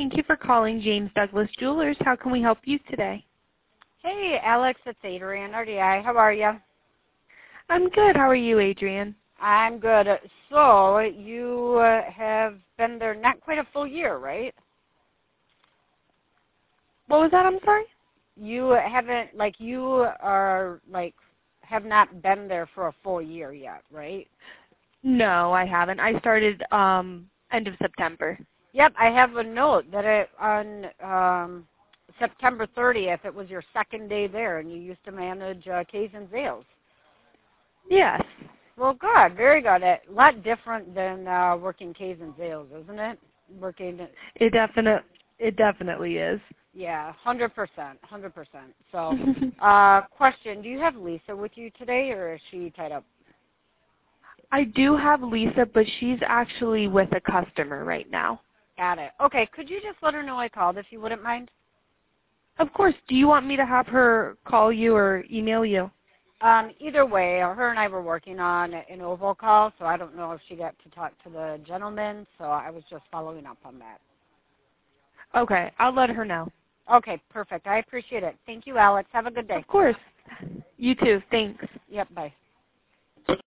Thank you for calling James Douglas Jewelers. How can we help you today? Hey, Alex, it's Adrienne, RDI. How are you? I'm good. How are you, Adrienne? I'm good. So you have been there not quite a full year, right? What was that? I'm sorry? You haven't, have not been there for a full year yet, right? No, I haven't. I started end of September. Yep, I have a note that on September 30th, it was your second day there, and you used to manage K's and Zales. Yes. Well, good, very good. A lot different than working K's and Zales, isn't it? It definitely is. Yeah, 100%, 100%. So, question, do you have Lisa with you today, or is she tied up? I do have Lisa, but she's actually with a customer right now. Got it. Okay, could you just let her know I called if you wouldn't mind? Of course. Do you want me to have her call you or email you? Either way, her and I were working on an oval call, so I don't know if she got to talk to the gentleman, so I was just following up on that. Okay, I'll let her know. Okay, perfect. I appreciate it. Thank you, Alex. Have a good day. Of course. You too. Thanks. Yep, bye.